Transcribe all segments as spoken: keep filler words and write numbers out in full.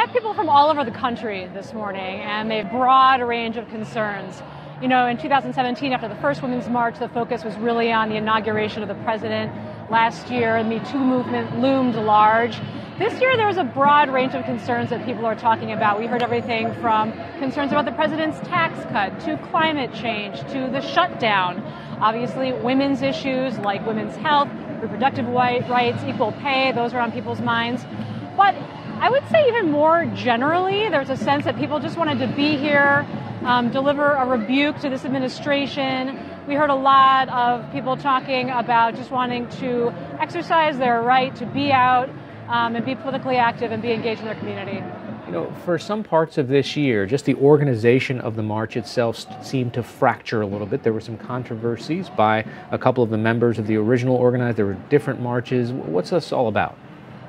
met people from all over the country this morning, and they have a broad range of concerns. You know, in two thousand seventeen, after the first Women's March, the focus was really on the inauguration of the president. Last year, the Me Too movement loomed large. This year, there was a broad range of concerns that people are talking about. We heard everything from concerns about the president's tax cut, to climate change, to the shutdown. Obviously, women's issues like women's health, reproductive rights, equal pay, those are on people's minds. But I would say even more generally, there's a sense that people just wanted to be here, um, deliver a rebuke to this administration. We heard a lot of people talking about just wanting to exercise their right to be out um, and be politically active and be engaged in their community. You know, for some parts of this year, just the organization of the march itself seemed to fracture a little bit. There were some controversies by a couple of the members of the original organizers. There were different marches. What's this all about?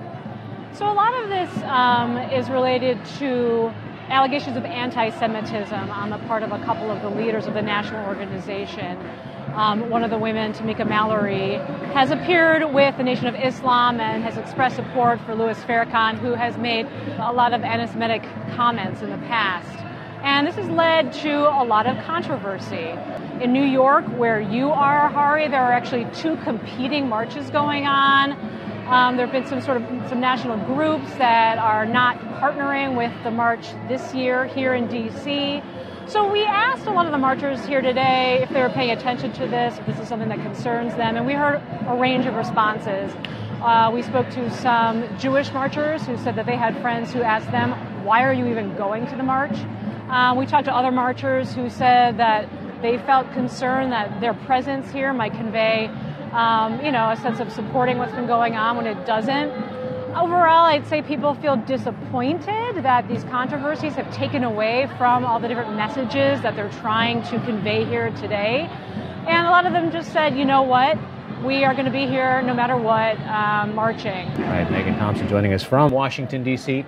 So a lot of this um, is related to allegations of anti-Semitism on the part of a couple of the leaders of the national organization. Um, one of the women, Tamika Mallory, has appeared with the Nation of Islam and has expressed support for Louis Farrakhan, who has made a lot of anti-Semitic comments in the past. And this has led to a lot of controversy. In New York, where you are, Hari, there are actually two competing marches going on. Um, there have been some sort of some national groups that are not partnering with the march this year here in D C. So we asked a lot of the marchers here today if they were paying attention to this, if this is something that concerns them, and we heard a range of responses. Uh, we spoke to some Jewish marchers who said that they had friends who asked them, why are you even going to the march? Uh, we talked to other marchers who said that they felt concerned that their presence here might convey Um, you know, a sense of supporting what's been going on when it doesn't. Overall, I'd say people feel disappointed that these controversies have taken away from all the different messages that they're trying to convey here today. And a lot of them just said, you know what, we are going to be here no matter what, um, marching. All right, Megan Thompson joining us from Washington, D C